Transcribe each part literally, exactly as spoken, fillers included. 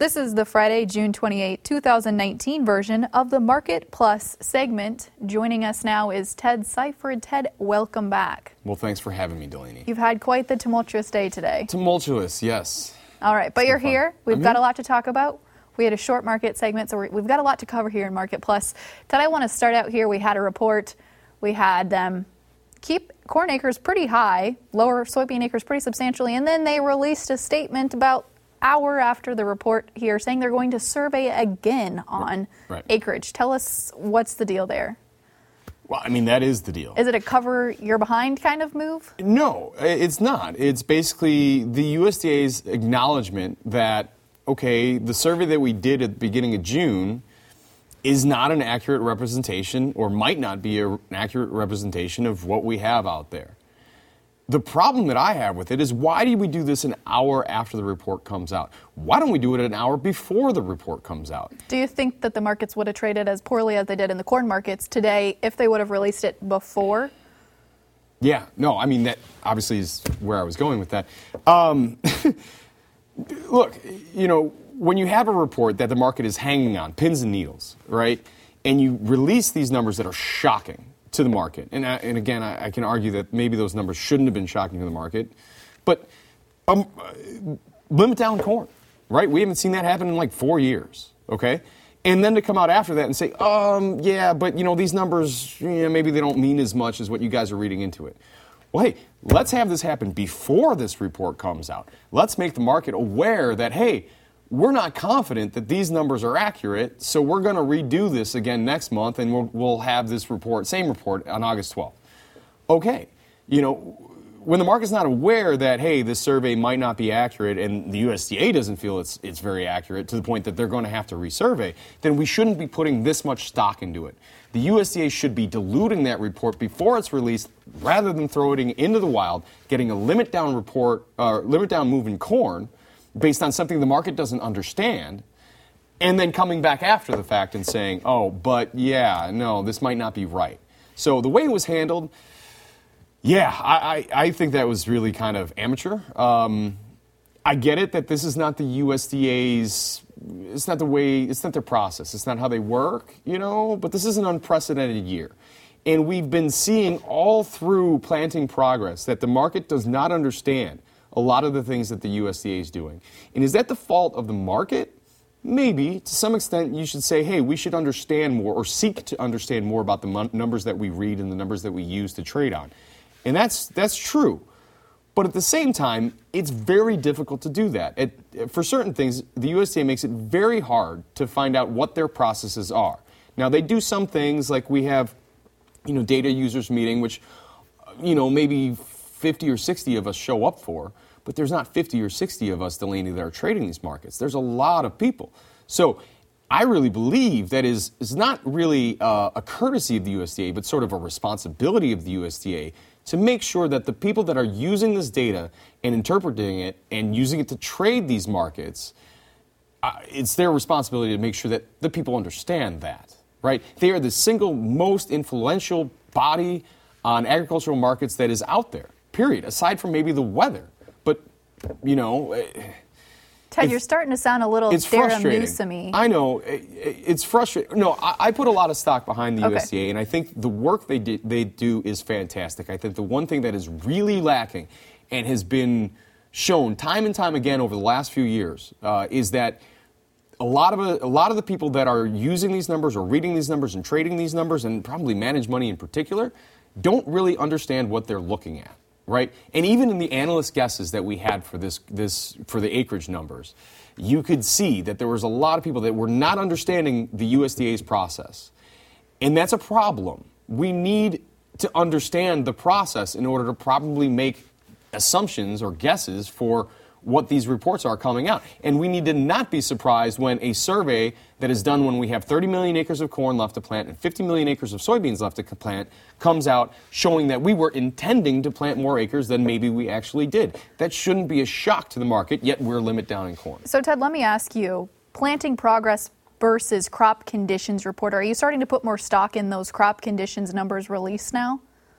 This is the Friday, June twenty-eighth, two thousand nineteen version of the Market Plus segment. Joining us now is Ted Seifert. Ted, welcome back. Well, thanks for having me, Delaney. You've had quite the tumultuous day today. Tumultuous, yes. All right, but It's you're been fun. here. We've I'm got here. a lot to talk about. We had a short market segment, so we're, we've got a lot to cover here in Market Plus. Ted, I want to start out here. We had a report. We had them keep corn acres pretty high, lower soybean acres pretty substantially, and then they released a statement about hour after the report here saying they're going to survey again on Right. acreage. Tell us what's the deal there. Well, I mean, that is the deal. Is it a cover you're behind kind of move? No, it's not. It's basically the U S D A's acknowledgement that, okay, the survey that we did at the beginning of June is not an accurate representation, or might not be a, an accurate representation of what we have out there. The problem that I have with it is, why do we do this an hour after the report comes out? Why don't we do it an hour before the report comes out? Do you think that the markets would have traded as poorly as they did in the corn markets today if they would have released it before? Yeah, no, I mean, that obviously is where I was going with that. Um, look, you know, when you have a report that the market is hanging on, pins and needles, right, and you release these numbers that are shocking to the market, and, I, and again, I, I can argue that maybe those numbers shouldn't have been shocking to the market, but um, limit down corn, right? We haven't seen that happen in like four years, okay? And then to come out after that and say, um, yeah, but, you know, these numbers, yeah, maybe they don't mean as much as what you guys are reading into it. Well, hey, let's have this happen before this report comes out. Let's make the market aware that, hey, we're not confident that these numbers are accurate, so we're going to redo this again next month, and we'll, we'll have this report, same report, on August twelfth. Okay, you know, when the market's not aware that, hey, this survey might not be accurate, and the U S D A doesn't feel it's it's very accurate to the point that they're going to have to resurvey, then we shouldn't be putting this much stock into it. The U S D A should be diluting that report before it's released, rather than throwing it into the wild, getting a limit down report, uh, limit down move in corn, based on something the market doesn't understand, and then coming back after the fact and saying, oh, but yeah, no, this might not be right. So the way it was handled, yeah, I, I, I think that was really kind of amateur. Um, I get it that this is not the U S D A's, it's not the way, it's not their process, it's not how they work, you know, but this is an unprecedented year. And we've been seeing all through planting progress that the market does not understand a lot of the things that the U S D A is doing. And is that the fault of the market? Maybe. To some extent, you should say, hey, we should understand more, or seek to understand more about the mon- numbers that we read and the numbers that we use to trade on. And that's that's true. But at the same time, it's very difficult to do that. It, for certain things, the U S D A makes it very hard to find out what their processes are. Now, they do some things, like we have, you know, data users meeting, which, you know, maybe fifty or sixty of us show up for, but there's not fifty or sixty of us, Delaney, that are trading these markets. There's a lot of people. So I really believe that is, is not really uh, a courtesy of the U S D A, but sort of a responsibility of the U S D A to make sure that the people that are using this data and interpreting it and using it to trade these markets, uh, it's their responsibility to make sure that the people understand that, right? They are the single most influential body on agricultural markets that is out there, period, aside from maybe the weather. But, you know, Ted, you're starting to sound a little it's frustrating. Darren I know. It's frustrating. No, I, I put a lot of stock behind the Okay. U S D A, and I think the work they, did, they do is fantastic. I think the one thing that is really lacking and has been shown time and time again over the last few years uh, is that a lot of a, a lot of the people that are using these numbers or reading these numbers and trading these numbers, and probably manage money in particular, don't really understand what they're looking at. Right, and even in the analyst guesses that we had for this, this for the acreage numbers, you could see that there was a lot of people that were not understanding the U S D A's process, and that's a problem. We need to understand the process in order to probably make assumptions or guesses for what these reports are coming out. And we need to not be surprised when a survey that is done when we have thirty million acres of corn left to plant and fifty million acres of soybeans left to plant comes out showing that we were intending to plant more acres than maybe we actually did. That shouldn't be a shock to the market, yet we're limit down in corn. So, Ted, let me ask you, planting progress versus crop conditions report, are you starting to put more stock in those crop conditions numbers released now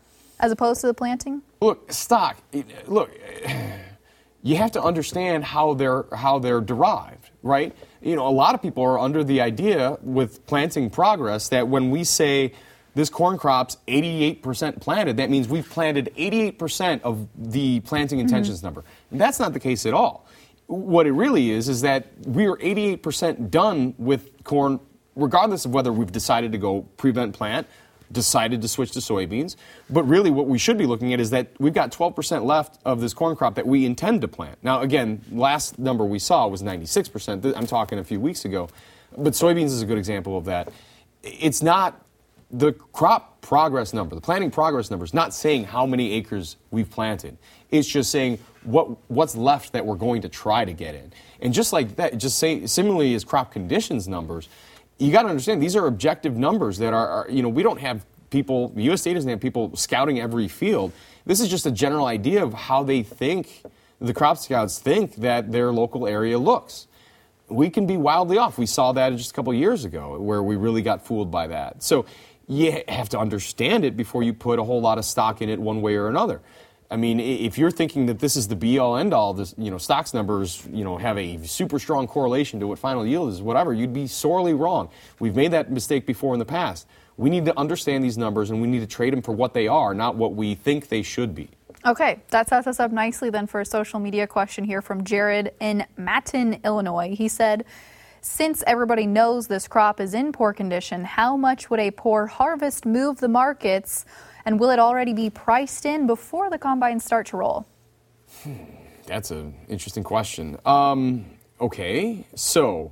as opposed to the planting? Look, stock, look, you have to understand how they're how they're derived, right? You know, a lot of people are under the idea with planting progress that when we say this corn crop's eighty-eight percent planted, that means we've planted eighty-eight percent of the planting intentions mm-hmm. number. And that's not the case at all. What it really is is that we are eighty-eight percent done with corn, regardless of whether we've decided to go prevent plant, decided to switch to soybeans. But really what we should be looking at is that we've got twelve percent left of this corn crop that we intend to plant. Now, again, last number we saw was ninety-six percent. I'm talking a few weeks ago. But soybeans is a good example of that. It's not the crop progress number, the planting progress number is not saying how many acres we've planted. It's just saying what what's left that we're going to try to get in. And just like that, just say similarly as crop conditions numbers, you got to understand these are objective numbers that are, are, you know, we don't have people, the U S D A doesn't have people scouting every field. This is just a general idea of how they think, the crop scouts think that their local area looks. We can be wildly off. We saw that just a couple years ago where we really got fooled by that. So you have to understand it before you put a whole lot of stock in it one way or another. I mean, if you're thinking that this is the be-all, end-all, this, you know, stocks numbers, you know, have a super strong correlation to what final yield is, whatever, you'd be sorely wrong. We've made that mistake before in the past. We need to understand these numbers, and we need to trade them for what they are, not what we think they should be. Okay, that sets us up nicely then for a social media question here from Jared in Matin, Illinois. He said, since everybody knows this crop is in poor condition, how much would a poor harvest move the markets, and will it already be priced in before the combines start to roll? Hmm, that's an interesting question. Um, okay, so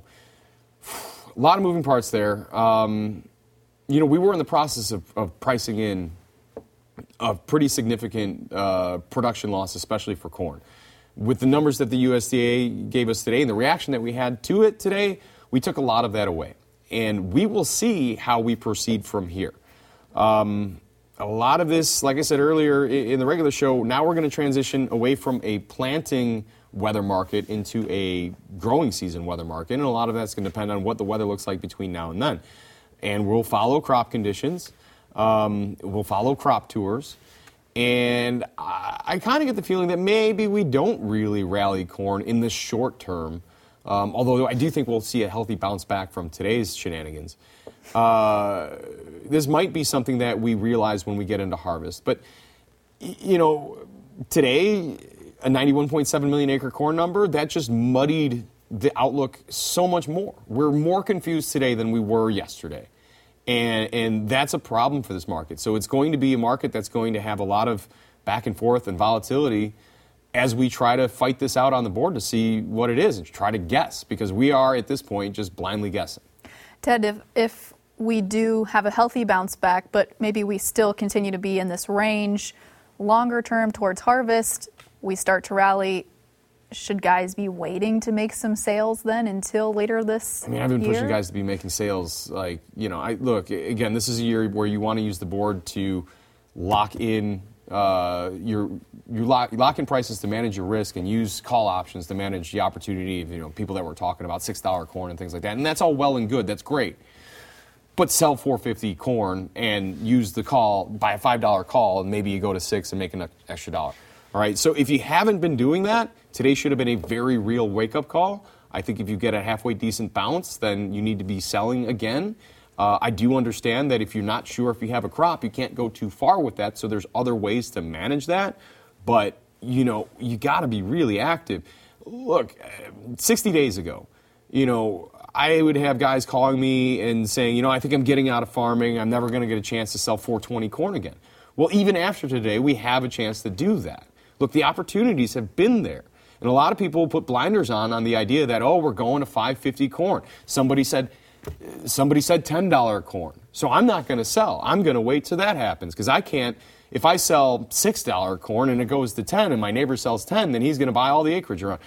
a lot of moving parts there. Um, you know, we were in the process of, of pricing in a pretty significant uh, production loss, especially for corn. With the numbers that the U S D A gave us today and the reaction that we had to it today, we took a lot of that away. And we will see how we proceed from here. Um, a lot of this, like I said earlier in the regular show, now we're going to transition away from a planting weather market into a growing season weather market. And a lot of that's going to depend on what the weather looks like between now and then. And we'll follow crop conditions. Um, we'll follow crop tours. And I, I kind of get the feeling that maybe we don't really rally corn in the short term, um, although I do think we'll see a healthy bounce back from today's shenanigans. Uh, this might be something that we realize when we get into harvest. But, you know, today, a ninety-one point seven million acre corn number, that just muddied the outlook so much more. We're more confused today than we were yesterday. And, and that's a problem for this market. So it's going to be a market that's going to have a lot of back and forth and volatility as we try to fight this out on the board to see what it is and try to guess, because we are at this point just blindly guessing. Ted, if, if we do have a healthy bounce back, but maybe we still continue to be in this range, longer term towards harvest, we start to rally. Should guys be waiting to make some sales then until later this year? I mean, I've been year? pushing guys to be making sales. Like, you know, I look, again, this is a year where you want to use the board to lock in uh, your, you lock, lock in prices to manage your risk and use call options to manage the opportunity of, you know, people that were talking about six dollar corn and things like that. And that's all well and good. That's great. But sell four fifty corn and use the call, buy a five dollar call, and maybe you go to six and make an extra dollar. All right, so if you haven't been doing that, today should have been a very real wake-up call. I think if you get a halfway decent bounce, then you need to be selling again. Uh, I do understand that if you're not sure if you have a crop, you can't go too far with that, so there's other ways to manage that. But, you know, you got to be really active. Look, sixty days ago, you know, I would have guys calling me and saying, you know, I think I'm getting out of farming. I'm never going to get a chance to sell four twenty corn again. Well, even after today, we have a chance to do that. Look, the opportunities have been there. And a lot of people put blinders on on the idea that, oh, we're going to five fifty corn. Somebody said somebody said ten dollar corn. So I'm not going to sell. I'm going to wait till that happens, because I can't. If I sell six dollar corn and it goes to ten and my neighbor sells ten, then he's going to buy all the acreage around.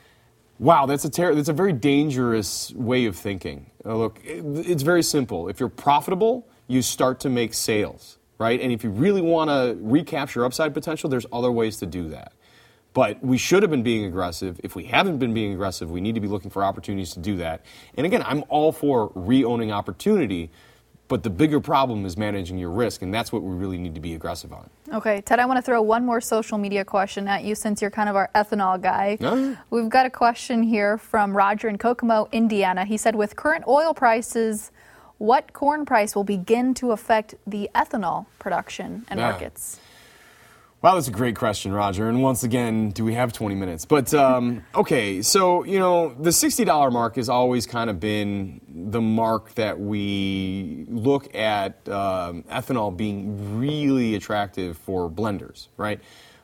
Wow, that's a ter- that's a very dangerous way of thinking. Uh, look, it, it's very simple. If you're profitable, you start to make sales. Right? And if you really want to recapture upside potential, there's other ways to do that. But we should have been being aggressive. If we haven't been being aggressive, we need to be looking for opportunities to do that. And again, I'm all for re-owning opportunity, But the bigger problem is managing your risk, and that's what we really need to be aggressive on. Okay, Ted, I want to throw one more social media question at you since you're kind of our ethanol guy. Uh-huh. We've got a question here from Roger in Kokomo, Indiana. He said, with current oil prices, what corn price will begin to affect the ethanol production and Yeah. markets? Wow, that's a great question, Roger. And once again, do we have twenty minutes? But, um, okay, so, you know, the sixty dollar mark has always kind of been the mark that we look at um, ethanol being really attractive for blenders, right?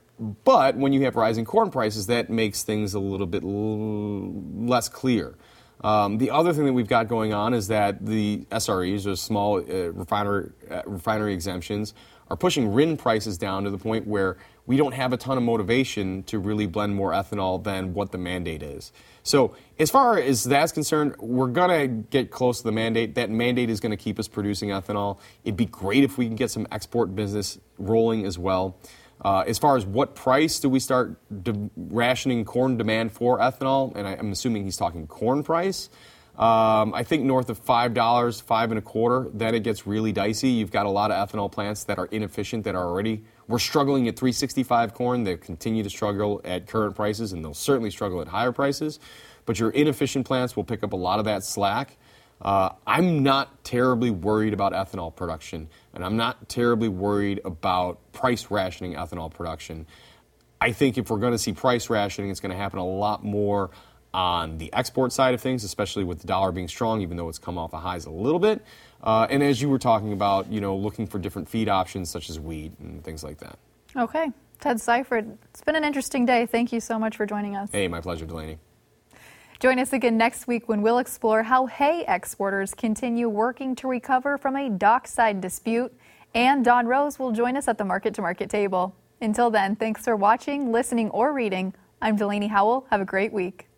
But when you have rising corn prices, that makes things a little bit l- less clear. Um, the other thing that we've got going on is that the S R Es, or small uh, refinery, uh, refinery exemptions, are pushing R I N prices down to the point where we don't have a ton of motivation to really blend more ethanol than what the mandate is. So as far as that's concerned, we're going to get close to the mandate. That mandate is going to keep us producing ethanol. It'd be great if we can get some export business rolling as well. Uh, as far as what price do we start de- rationing corn demand for ethanol, and I, I'm assuming he's talking corn price, um, I think north of five dollars, five and a quarter, then it gets really dicey. You've got a lot of ethanol plants that are inefficient that are already, we're struggling at three sixty-five corn. They continue to struggle at current prices, and they'll certainly struggle at higher prices. But your inefficient plants will pick up a lot of that slack. Uh, I'm not terribly worried about ethanol production, and I'm not terribly worried about price rationing ethanol production. I think if we're going to see price rationing, it's going to happen a lot more on the export side of things, especially with the dollar being strong, even though it's come off the highs a little bit. Uh, and as you were talking about, you know, looking for different feed options such as wheat and things like that. Okay, Ted Seifert, it's been an interesting day. Thank you so much for joining us. Hey, my pleasure, Delaney. Join us again next week when we'll explore how hay exporters continue working to recover from a dockside dispute. And Don Rose will join us at the Market to Market table. Until then, thanks for watching, listening, or reading. I'm Delaney Howell. Have a great week.